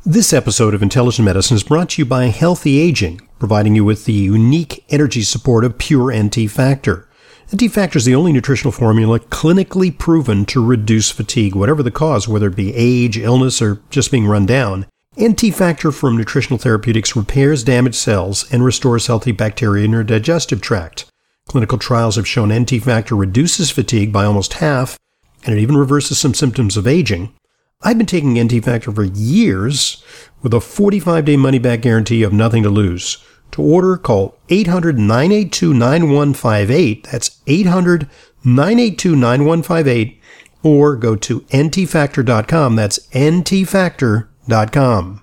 This episode of Intelligent Medicine is brought to you by Healthy Aging, providing you with the unique energy support of Pure NT Factor. NT Factor is the only nutritional formula clinically proven to reduce fatigue, whatever the cause, whether it be age, illness, or just being run down. NT Factor from Nutritional Therapeutics repairs damaged cells and restores healthy bacteria in your digestive tract. Clinical trials have shown NT Factor reduces fatigue by almost half, and it even reverses some symptoms of aging. I've been taking NT Factor for years with a 45-day money-back guarantee of nothing to lose. To order, call 800-982-9158. That's 800-982-9158. Or go to ntfactor.com. That's ntfactor.com.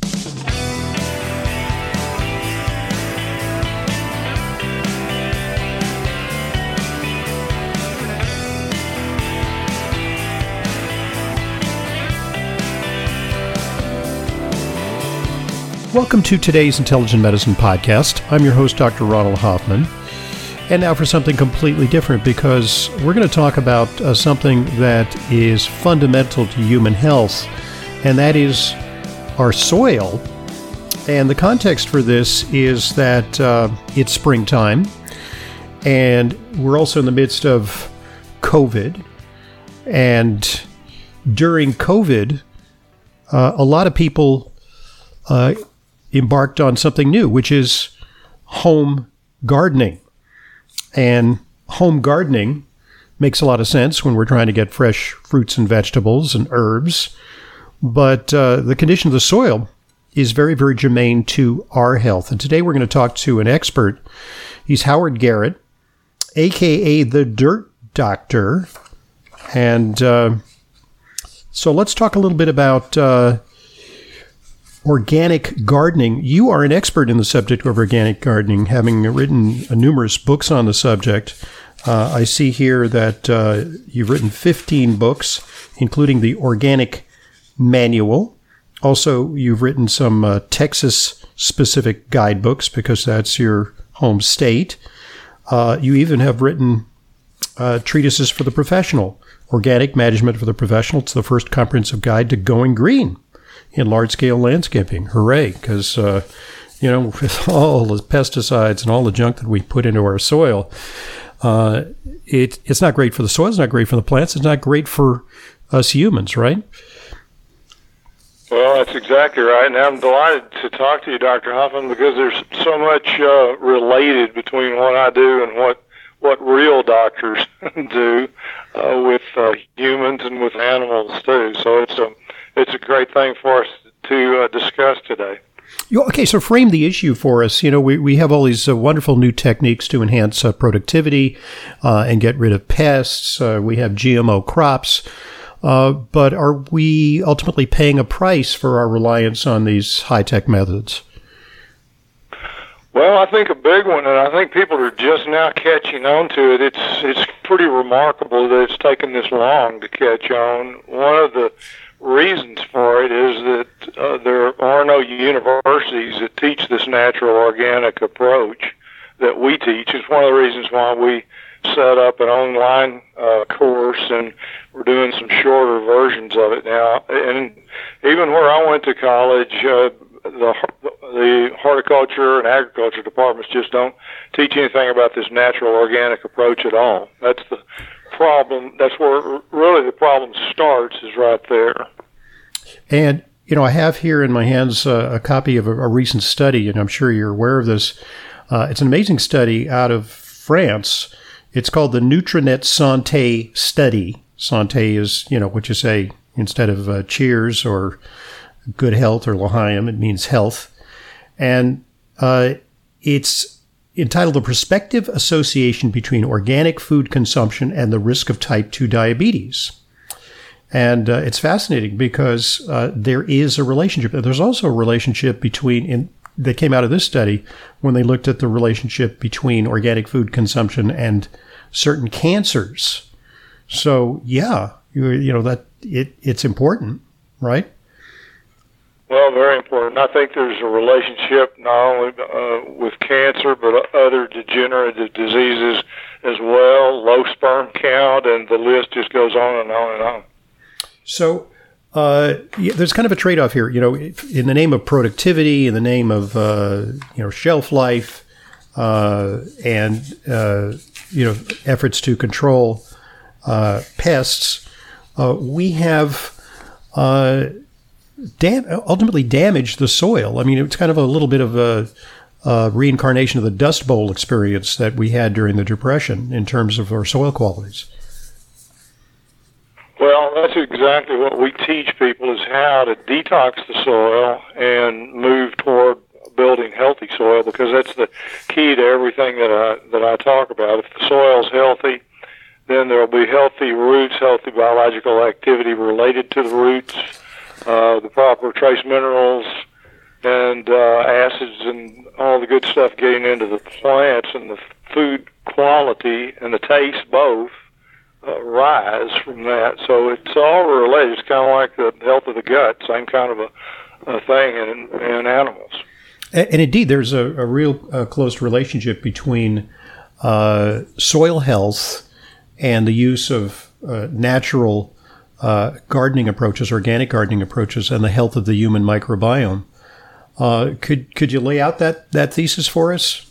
Welcome to today's Intelligent Medicine Podcast. I'm your host, Dr. Ronald Hoffman. And now for something completely different, because we're going to talk about something that is fundamental to human health, and that is our soil. And the context for this is that it's springtime, and we're also in the midst of COVID. And during COVID, a lot of people embarked on something new, which is home gardening. And home gardening makes a lot of sense when we're trying to get fresh fruits and vegetables and herbs. But the condition of the soil is very, very germane to our health. And today we're going to talk to an expert. He's Howard Garrett, a.k.a. the Dirt Doctor. And so let's talk a little bit about organic gardening. You are an expert in the subject of organic gardening, having written numerous books on the subject. I see here that you've written 15 books, including the Organic Manual. Also, you've written some Texas-specific guidebooks, because that's your home state. You even have written treatises for the professional, Organic Management for the Professional. It's the first comprehensive guide to going green in large-scale landscaping. Hooray, because, with all the pesticides and all the junk that we put into our soil, it's not great for the soil, it's not great for the plants, it's not great for us humans, right? Well, that's exactly right, and I'm delighted to talk to you, Dr. Hoffman, because there's so much related between what I do and what real doctors do with humans and with animals, too. So it's a great thing for us to discuss today. Okay, so frame the issue for us. We have all these wonderful new techniques to enhance productivity and get rid of pests. We have GMO crops. But are we ultimately paying a price for our reliance on these high-tech methods? Well, I think a big one, and I think people are just now catching on to it. It's pretty remarkable that it's taken this long to catch on. One of the reasons for it is that there are no universities that teach this natural organic approach that we teach. It's one of the reasons why we set up an online course, and we're doing some shorter versions of it now. And even where I went to college, the horticulture and agriculture departments just don't teach anything about this natural organic approach at all. That's the problem. That's where really the problem starts, is right there. And, I have here in my hands a copy of a recent study, and I'm sure you're aware of this. It's an amazing study out of France. It's called the Nutrinet Santé Study. Santé is, what you say instead of cheers or good health or l'chaim, it means health. And it's entitled The Prospective Association Between Organic Food Consumption and the Risk of Type 2 Diabetes. And it's fascinating because there is a relationship. There's also a relationship that came out of this study when they looked at the relationship between organic food consumption and certain cancers. So, yeah, that it's important, right? Well, very important. I think there's a relationship not only with cancer, but other degenerative diseases as well, low sperm count, and the list just goes on and on and on. So There's kind of a trade-off here. In the name of productivity, in the name of shelf life, and efforts to control pests, we have ultimately damaged the soil. I mean, it's kind of a little bit of a reincarnation of the Dust Bowl experience that we had during the Depression in terms of our soil qualities. Well, that's exactly what we teach people, is how to detox the soil and move toward building healthy soil, because that's the key to everything that I talk about. If the soil's healthy, then there'll be healthy roots, healthy biological activity related to the roots, the proper trace minerals and acids and all the good stuff getting into the plants, and the food quality and the taste both rise from that. So it's all related. It's kind of like the health of the gut, same kind of a thing in animals. And indeed, there's a real close relationship between soil health and the use of natural gardening approaches, organic gardening approaches, and the health of the human microbiome. Could you lay out that thesis for us?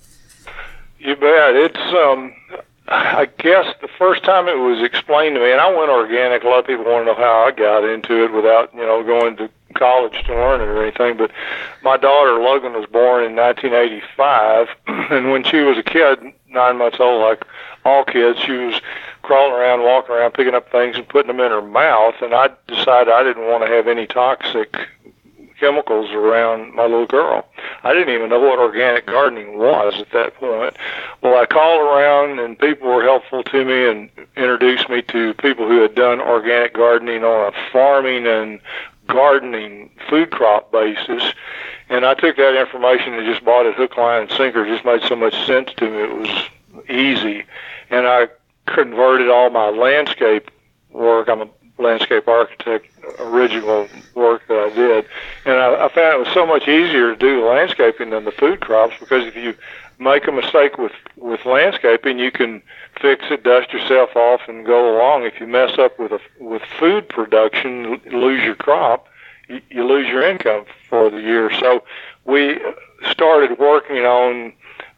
You bet. It's I guess the first time it was explained to me, and I went organic. A lot of people want to know how I got into it without going to college to learn it or anything. But my daughter Logan was born in 1985, and when she was a kid, 9 months old, like all kids, she was crawling around, walking around, picking up things and putting them in her mouth. And I decided I didn't want to have any toxic chemicals around my little girl. I didn't even know what organic gardening was at that point. Well, I called around, and people were helpful to me and introduced me to people who had done organic gardening on a farming and gardening food crop basis. And I took that information and just bought it hook, line, and sinker. It just made so much sense to me. It was easy. And I converted all my landscape work. I'm a landscape architect, original work that I did. And I found it was so much easier to do the landscaping than the food crops, because if you make a mistake with landscaping, you can fix it, dust yourself off, and go along. If you mess up with food production, lose your crop, you lose your income for the year. So we started working on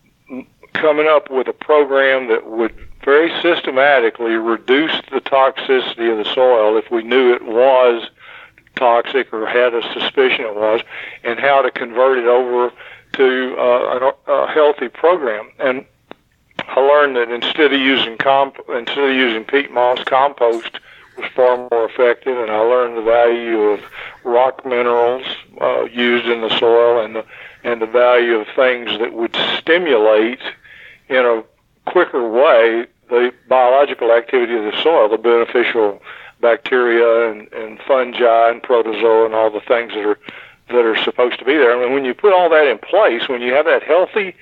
coming up with a program that would very systematically reduce the toxicity of the soil if we knew it was toxic or had a suspicion it was, and how to convert it over to a healthy program. And I learned that instead of using peat moss, compost was far more effective, and I learned the value of rock minerals used in the soil, and the value of things that would stimulate in a quicker way the biological activity of the soil, the beneficial bacteria and fungi and protozoa and all the things that are supposed to be there. And when you put all that in place, when you have that healthy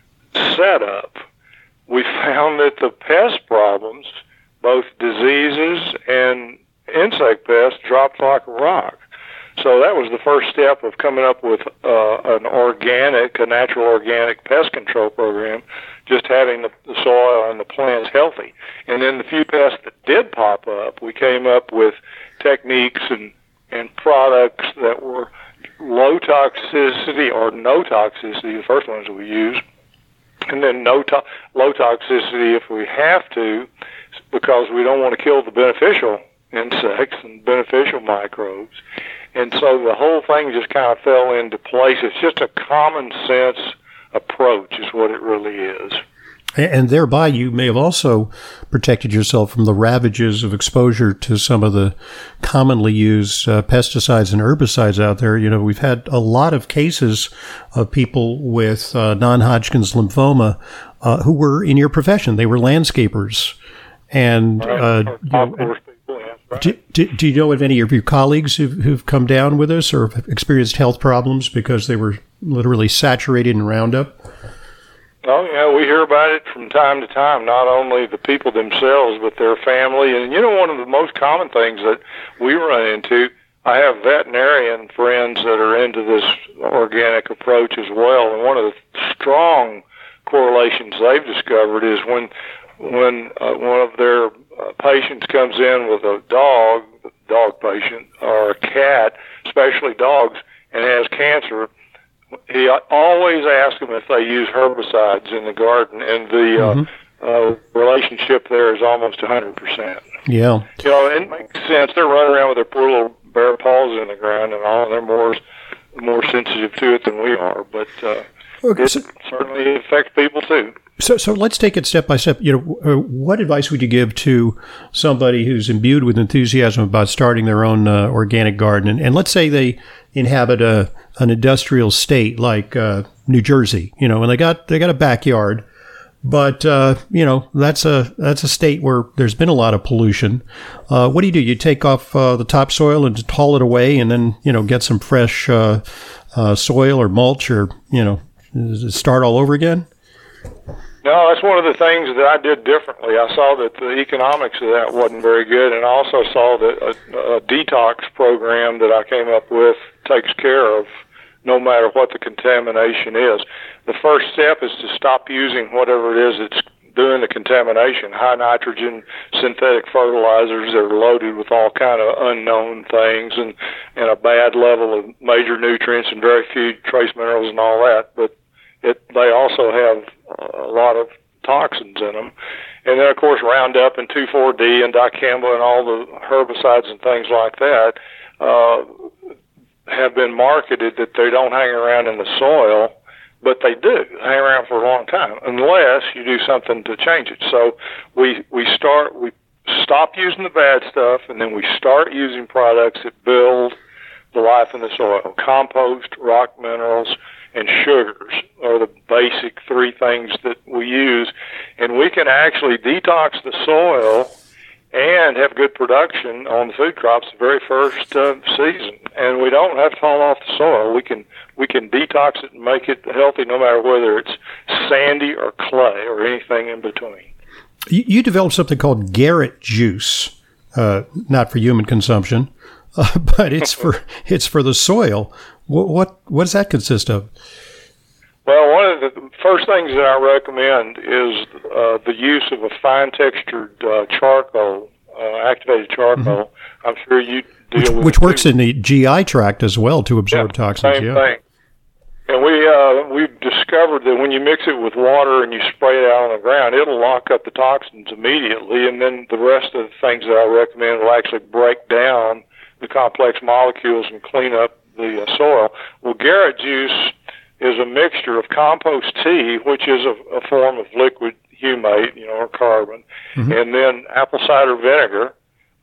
setup, we found that the pest problems, both diseases and insect pests, dropped like a rock. So that was the first step of coming up with a natural organic pest control program, just having the soil and the plants healthy. And then the few pests that did pop up, we came up with techniques and products that were low toxicity or no toxicity, the first ones that we used, and then low toxicity if we have to, because we don't want to kill the beneficial insects and beneficial microbes. And so the whole thing just kind of fell into place. It's just a common sense approach is what it really is. And thereby you may have also protected yourself from the ravages of exposure to some of the commonly used pesticides and herbicides out there. We've had a lot of cases of people with non-Hodgkin's lymphoma who were in your profession. They were landscapers. And do you know of any of your colleagues who've come down with us or have experienced health problems because they were literally saturated in Roundup? Oh, yeah, we hear about it from time to time, not only the people themselves, but their family. And, one of the most common things that we run into, I have veterinarian friends that are into this organic approach as well. And one of the strong correlations they've discovered is when one of their patients comes in with a dog dog patient or a cat, especially dogs, and has cancer, he always asks them if they use herbicides in the garden, and the relationship there is almost 100%. Yeah. You know, it makes sense. They're running around with their poor little bare paws in the ground and all, and they're more sensitive to it than we are. But it certainly affects people too. So let's take it step by step. You know, what advice would you give to somebody who's imbued with enthusiasm about starting their own organic garden? And let's say they inhabit an industrial state like New Jersey, you know, and they got a backyard, but you know, that's a state where there's been a lot of pollution. What do? You take off the topsoil and just haul it away, and then, you know, get some fresh soil or mulch, or, you know, start all over again? No, that's one of the things that I did differently. I saw that the economics of that wasn't very good, and I also saw that a detox program that I came up with takes care of no matter what the contamination is. The first step is to stop using whatever it is that's doing the contamination, high nitrogen synthetic fertilizers that are loaded with all kind of unknown things and a bad level of major nutrients and very few trace minerals and all that, but they also have a lot of toxins in them. And then, of course, Roundup and 2,4-D and dicamba and all the herbicides and things like that have been marketed that they don't hang around in the soil, but they do hang around for a long time unless you do something to change it. So we stop using the bad stuff, and then we start using products that build the life in the soil. Compost, rock minerals, and sugars are the basic three things that we use, and we can actually detox the soil and have good production on the food crops the very first season. And we don't have to haul off the soil. We can detox it and make it healthy no matter whether it's sandy or clay or anything in between. You developed something called Garrett juice, not for human consumption, but it's for the soil. What does that consist of? Well, one of the first things that I recommend is the use of a fine-textured charcoal, activated charcoal. Mm-hmm. I'm sure you deal with which works in the GI tract as well to absorb toxins. Same thing. And we've discovered that when you mix it with water and you spray it out on the ground, it'll lock up the toxins immediately, and then the rest of the things that I recommend will actually break down the complex molecules and clean up the soil. Well, Garrett juice is a mixture of compost tea, which is a form of liquid humate, or carbon, mm-hmm. and then apple cider vinegar,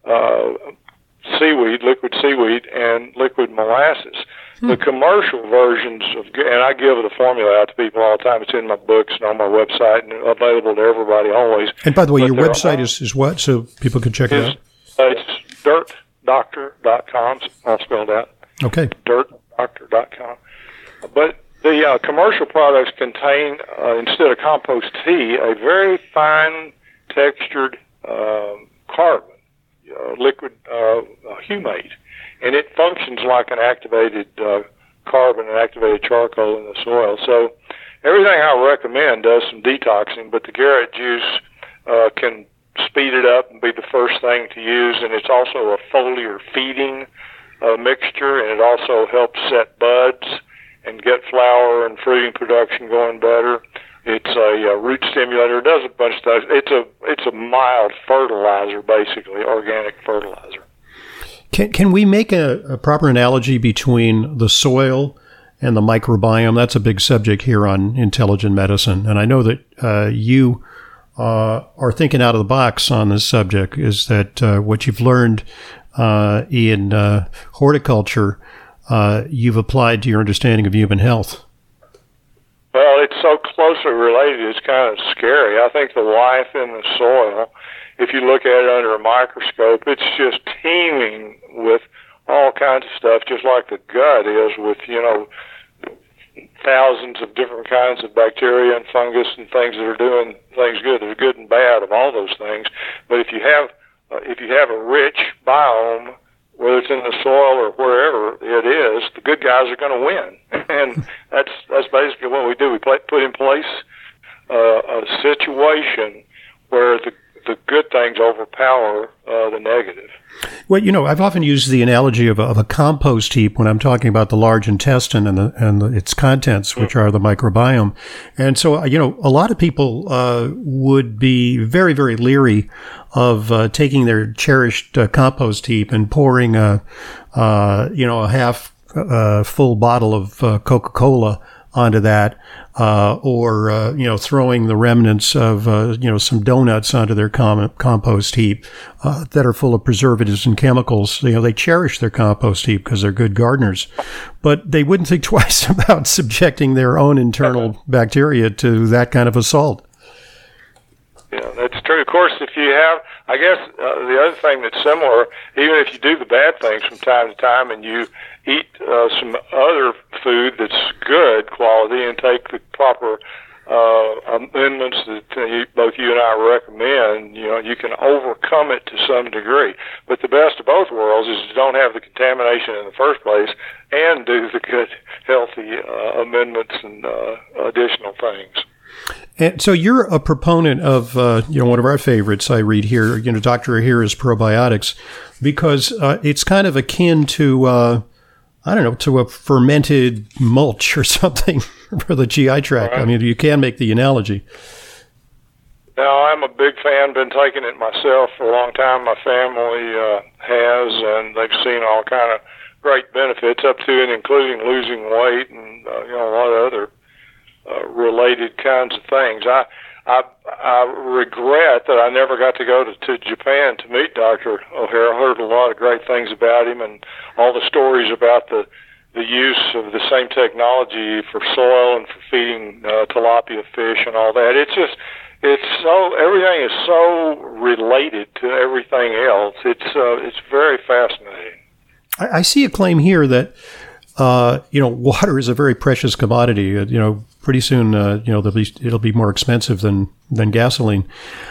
seaweed, liquid seaweed, and liquid molasses. The commercial versions and I give the formula out to people all the time. It's in my books and on my website and available to everybody always. And by the way, your website is what, so people can check it out? It's dirtdoctor.com, all spelled out. Okay. Dirtdoctor.com. But the commercial products contain, instead of compost tea, a very fine textured carbon, liquid humate. And it functions like an activated carbon and activated charcoal in the soil. So everything I recommend does some detoxing, but the Garrett juice can speed it up and be the first thing to use. And it's also a foliar feeding mixture, and it also helps set buds and get flower and fruiting production going better. It's a root stimulator. It does a bunch of stuff. It's a mild fertilizer, basically, organic fertilizer. Can we make a proper analogy between the soil and the microbiome? That's a big subject here on Intelligent Medicine. And I know that you are thinking out of the box on this subject, is that what you've learned in horticulture, you've applied to your understanding of human health. Well, it's so closely related, it's kind of scary. I think the life in the soil, if you look at it under a microscope, it's just teeming with all kinds of stuff, just like the gut is with, thousands of different kinds of bacteria and fungus and things that are doing things good. There's good and bad of all those things. But if you have a rich biome, whether it's in the soil or wherever it is, the good guys are going to win. And that's basically what we do. We put in place a situation where the the good things overpower the negative. Well, I've often used the analogy of a compost heap when I'm talking about the large intestine and its contents, which are the microbiome. And so, a lot of people would be very, very leery of taking their cherished compost heap and pouring a half full bottle of Coca-Cola onto that, or throwing the remnants of some donuts onto their compost heap that are full of preservatives and chemicals. They cherish their compost heap because they're good gardeners, but they wouldn't think twice about subjecting their own internal bacteria to that kind of assault. Yeah, that's true. Of course, if you have, I guess the other thing that's similar, even if you do the bad things from time to time and you eat some other food that's good quality and take the proper amendments that both you and I recommend, you can overcome it to some degree. But the best of both worlds is to don't have the contamination in the first place and do the good, healthy amendments and additional things. And so you're a proponent of, one of our favorites I read here, Dr. Ohhira's probiotics, because it's kind of akin to, to a fermented mulch or something for the GI tract. Right. I mean, you can make the analogy. Now, I'm a big fan, been taking it myself for a long time. My family has, and they've seen all kind of great benefits up to and including losing weight and, a lot of other related kinds of things. I regret that I never got to go to Japan to meet Dr. Ohhira. I heard a lot of great things about him and all the stories about the use of the same technology for soil and for feeding tilapia fish and all that. Everything is so related to everything else. It's very fascinating. I see a claim here that water is a very precious commodity. Pretty soon, it'll be more expensive than gasoline.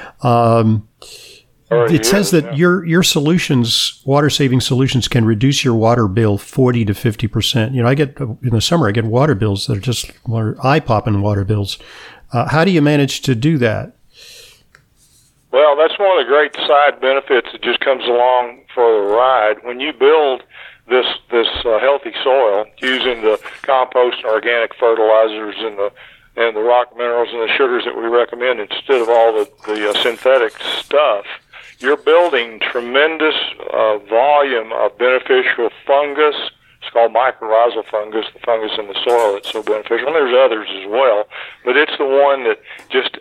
It says that your solutions, water-saving solutions, can reduce your water bill 40 to 50%. I get in the summer, I get water bills that are just eye-popping water bills. How do you manage to do that? Well, that's one of the great side benefits that just comes along for the ride. When you build this healthy soil using the compost and organic fertilizers and the rock minerals and the sugars that we recommend instead of all the synthetic stuff, you're building tremendous volume of beneficial fungus. It's called mycorrhizal fungus, the fungus in the soil that's so beneficial. And there's others as well, but it's the one that just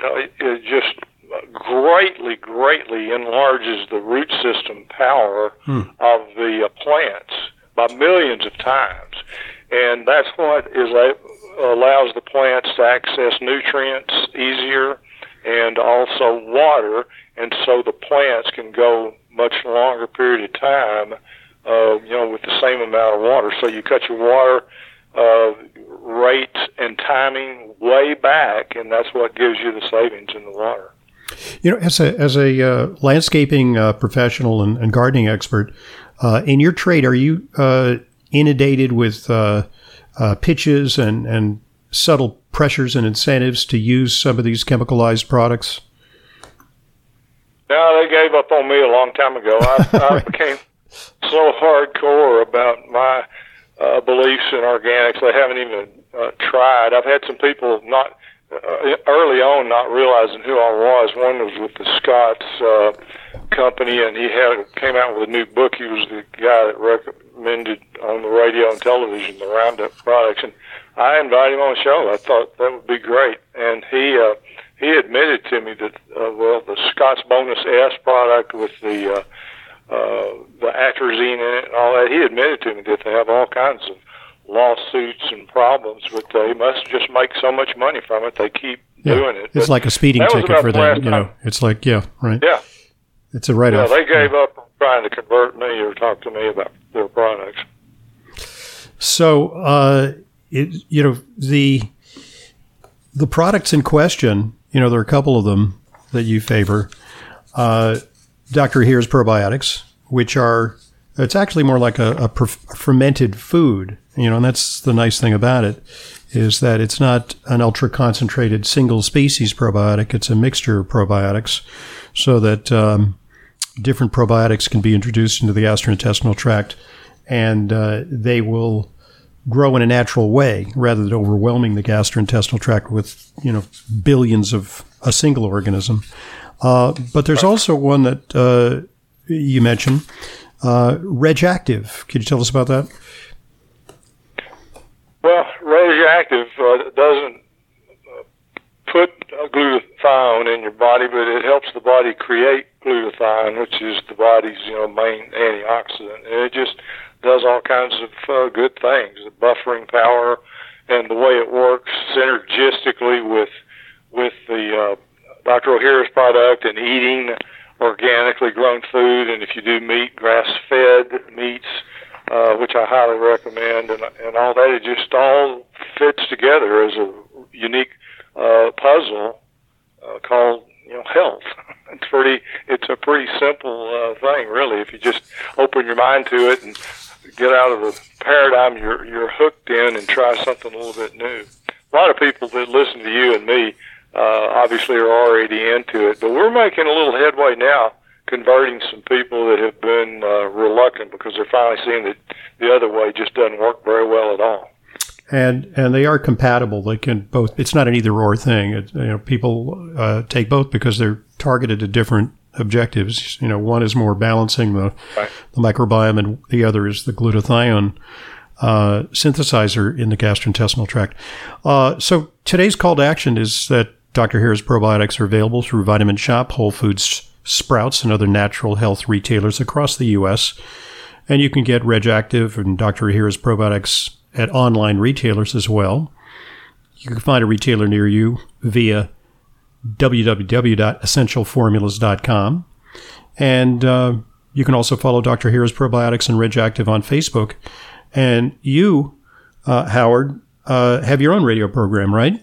greatly enlarges the root system power of the plants by millions of times. And that's what allows the plants to access nutrients easier and also water, and so the plants can go much longer period of time with the same amount of water. So you cut your water rates and timing way back, and that's what gives you the savings in the water. As a landscaping professional and gardening expert, in your trade, are you inundated with pitches and subtle pressures and incentives to use some of these chemicalized products? No, they gave up on me a long time ago. I became so hardcore about my beliefs in organics. They haven't even tried. I've had some people early on not realizing who I was. One was with the Scott's company, and he came out with a new book. He was the guy that recommended on the radio and television the Roundup products, and I invited him on the show. I thought that would be great, and he admitted to me that the Scott's Bonus S product with the atrazine in it and all that, he admitted to me that they have all kinds of lawsuits and problems, but they must just make so much money from it. They keep doing it. It's like a speeding ticket for them. It's like, right. Yeah. It's a write-off. Yeah, they gave up on trying to convert me or talk to me about their products. So, the products in question, there are a couple of them that you favor. Dr. Ohhira's probiotics, which it's actually more like a fermented food, and that's the nice thing about it, is that it's not an ultra-concentrated single-species probiotic. It's a mixture of probiotics. so that different probiotics can be introduced into the gastrointestinal tract, and they will grow in a natural way rather than overwhelming the gastrointestinal tract with, billions of a single organism. But there's also one that you mentioned, RegActive. Could you tell us about that? Well, RegActive doesn't put glutathione in your body, but it helps the body create glutathione, which is the body's main antioxidant. And it just does all kinds of good things. The buffering power and the way it works synergistically with the Dr. Ohhira's product and eating organically grown food, and if you do meat, grass-fed meats, which I highly recommend, and all that, it just all fits together as a unique puzzle called health. It's a pretty simple thing, really. If you just open your mind to it and get out of the paradigm you're hooked in and try something a little bit new. A lot of people that listen to you and me obviously are already into it, but we're making a little headway now, converting some people that have been reluctant because they're finally seeing that the other way just doesn't work very well at all. And they are compatible. They can both. It's not an either or thing. People take both because they're targeted at different objectives. One is more balancing the microbiome, and the other is the glutathione synthesizer in the gastrointestinal tract. So today's call to action is that Dr. Ohhira's probiotics are available through Vitamin Shoppe, Whole Foods, Sprouts, and other natural health retailers across the U.S. And you can get RegActive and Dr. Ohhira's probiotics at online retailers as well. You can find a retailer near you via www.essentialformulas.com. And you can also follow Dr. Ohhira's probiotics and RegActive on Facebook. And you, Howard, have your own radio program, right?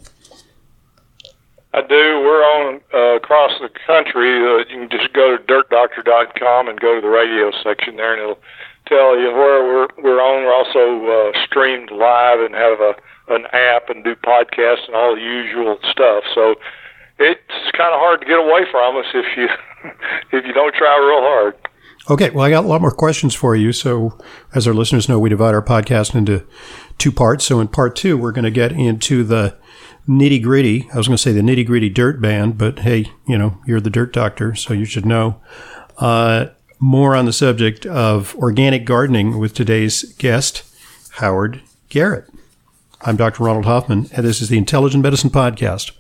I do. We're on across the country. You can just go to dirtdoctor.com and go to the radio section there, and it'll tell you where we're on. We're also streamed live and have an app and do podcasts and all the usual stuff. So it's kind of hard to get away from us if you don't try real hard. Okay, well, I got a lot more questions for you. So as our listeners know, we divide our podcast into two parts. So in part two, we're going to get into the nitty-gritty. I was going to say the nitty-gritty dirt band, but hey, you're the dirt doctor, so you should know. More on the subject of organic gardening with today's guest, Howard Garrett. I'm Dr. Ronald Hoffman, and this is the Intelligent Medicine Podcast.